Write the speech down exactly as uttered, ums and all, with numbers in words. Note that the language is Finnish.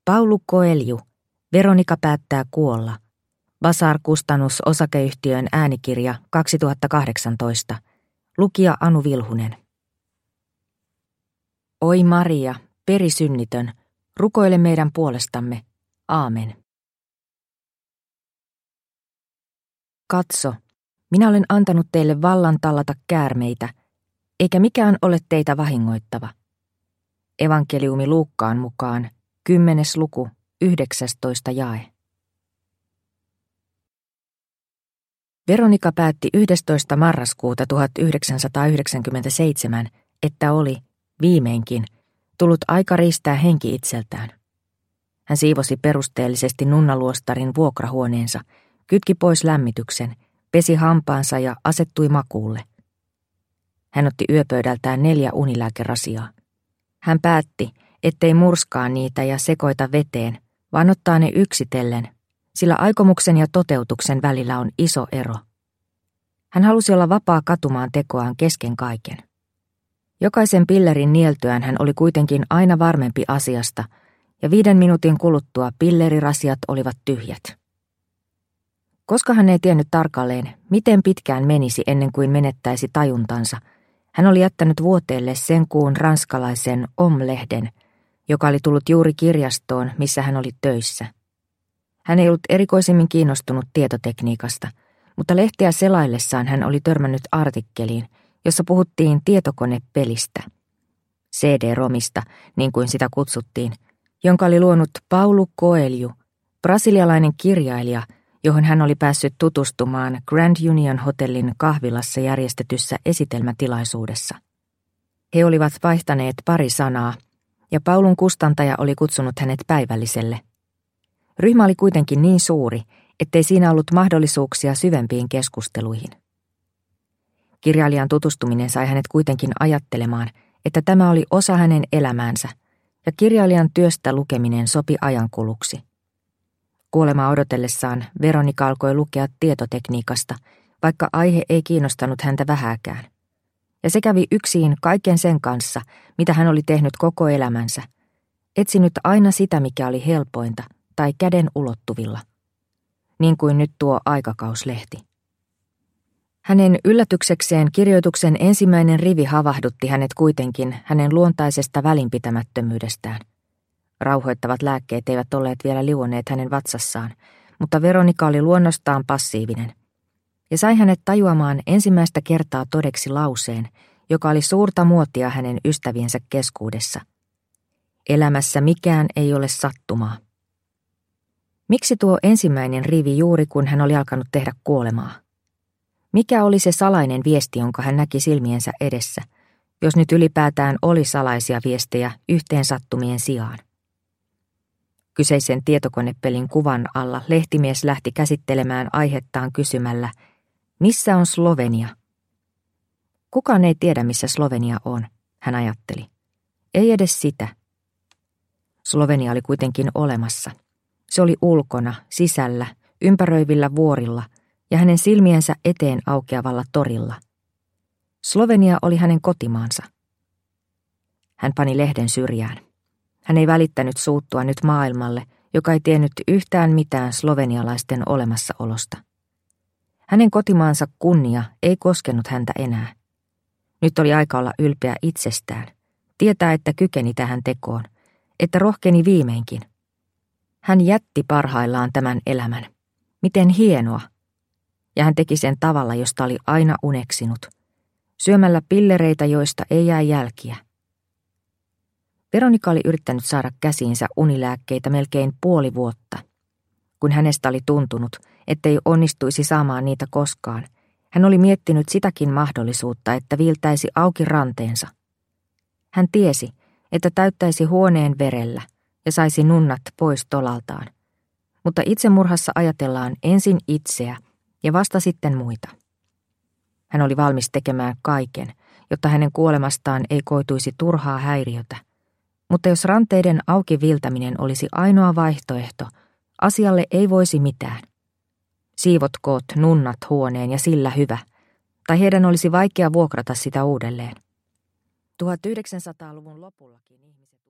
Paulo Coelho, Veronika päättää kuolla. Basar-kustannus osakeyhtiön äänikirja kaksituhattakahdeksantoista. Lukija Anu Vilhunen. Oi Maria, perisynnitön, rukoile meidän puolestamme. Aamen. Katso, minä olen antanut teille vallan tallata käärmeitä, eikä mikään ole teitä vahingoittava. Evankeliumi Luukkaan mukaan, kymmenes luku, yhdeksästoista jae. Veronika päätti yhdestoista marraskuuta tuhatyhdeksänsataayhdeksänkymmentäseitsemän, että oli, viimeinkin, tullut aika riistää henki itseltään. Hän siivosi perusteellisesti nunnaluostarin vuokrahuoneensa, kytki pois lämmityksen, pesi hampaansa ja asettui makuulle. Hän otti yöpöydältään neljä unilääkerasiaa. Hän päätti, ettei murskaa niitä ja sekoita veteen, vaan ottaa ne yksitellen, sillä aikomuksen ja toteutuksen välillä on iso ero. Hän halusi olla vapaa katumaan tekoaan kesken kaiken. Jokaisen pillerin nieltyään hän oli kuitenkin aina varmempi asiasta, ja viiden minuutin kuluttua pillerirasiat olivat tyhjät. Koska hän ei tiennyt tarkalleen, miten pitkään menisi ennen kuin menettäisi tajuntansa, hän oli jättänyt vuoteelle sen kuun ranskalaisen Om-lehden, joka oli tullut juuri kirjastoon, missä hän oli töissä. Hän ei ollut erikoisemmin kiinnostunut tietotekniikasta, mutta lehteä selaillessaan hän oli törmännyt artikkeliin, jossa puhuttiin tietokonepelistä, C D-romista, niin kuin sitä kutsuttiin, jonka oli luonut Paulo Coelho, brasilialainen kirjailija, johon hän oli päässyt tutustumaan Grand Union Hotellin kahvilassa järjestetyssä esitelmätilaisuudessa. He olivat vaihtaneet pari sanaa, ja Paulun kustantaja oli kutsunut hänet päivälliselle. Ryhmä oli kuitenkin niin suuri, ettei siinä ollut mahdollisuuksia syvempiin keskusteluihin. Kirjailijan tutustuminen sai hänet kuitenkin ajattelemaan, että tämä oli osa hänen elämäänsä, ja kirjailijan työstä lukeminen sopi ajankuluksi. Kuolemaa odotellessaan Veronika alkoi lukea tietotekniikasta, vaikka aihe ei kiinnostanut häntä vähääkään. Ja se kävi yksin kaiken sen kanssa, mitä hän oli tehnyt koko elämänsä, etsinyt aina sitä, mikä oli helpointa tai käden ulottuvilla. Niin kuin nyt tuo aikakauslehti. Hänen yllätyksekseen kirjoituksen ensimmäinen rivi havahdutti hänet kuitenkin hänen luontaisesta välinpitämättömyydestään. Rauhoittavat lääkkeet eivät olleet vielä liuoneet hänen vatsassaan, mutta Veronika oli luonnostaan passiivinen. Ja sai hänet tajuamaan ensimmäistä kertaa todeksi lauseen, joka oli suurta muotia hänen ystäviensä keskuudessa. Elämässä mikään ei ole sattumaa. Miksi tuo ensimmäinen rivi juuri kun hän oli alkanut tehdä kuolemaa? Mikä oli se salainen viesti, jonka hän näki silmiensä edessä, jos nyt ylipäätään oli salaisia viestejä yhteen sattumien sijaan? Kyseisen tietokonepelin kuvan alla lehtimies lähti käsittelemään aihettaan kysymällä, missä on Slovenia? Kukaan ei tiedä, missä Slovenia on, hän ajatteli. Ei edes sitä. Slovenia oli kuitenkin olemassa. Se oli ulkona, sisällä, ympäröivillä vuorilla ja hänen silmiensä eteen aukeavalla torilla. Slovenia oli hänen kotimaansa. Hän pani lehden syrjään. Hän ei välittänyt suuttua nyt maailmalle, joka ei tiennyt yhtään mitään slovenialaisten olemassaolosta. Hänen kotimaansa kunnia ei koskenut häntä enää. Nyt oli aika olla ylpeä itsestään, tietää, että kykeni tähän tekoon, että rohkeni viimeinkin. Hän jätti parhaillaan tämän elämän. Miten hienoa! Ja hän teki sen tavalla, josta oli aina uneksinut, syömällä pillereitä, joista ei jää jälkiä. Veronika oli yrittänyt saada käsiinsä unilääkkeitä melkein puoli vuotta. Kun hänestä oli tuntunut, ettei onnistuisi saamaan niitä koskaan, hän oli miettinyt sitäkin mahdollisuutta, että viiltäisi auki ranteensa. Hän tiesi, että täyttäisi huoneen verellä ja saisi nunnat pois tolaltaan. Mutta itsemurhassa ajatellaan ensin itseä ja vasta sitten muita. Hän oli valmis tekemään kaiken, jotta hänen kuolemastaan ei koituisi turhaa häiriötä. Mutta jos ranteiden auki viiltäminen olisi ainoa vaihtoehto, asialle ei voisi mitään. Siivotkoot nunnat huoneen ja sillä hyvä, tai heidän olisi vaikea vuokrata sitä uudelleen. tuhatyhdeksänsataaluvun lopullakin ihmiset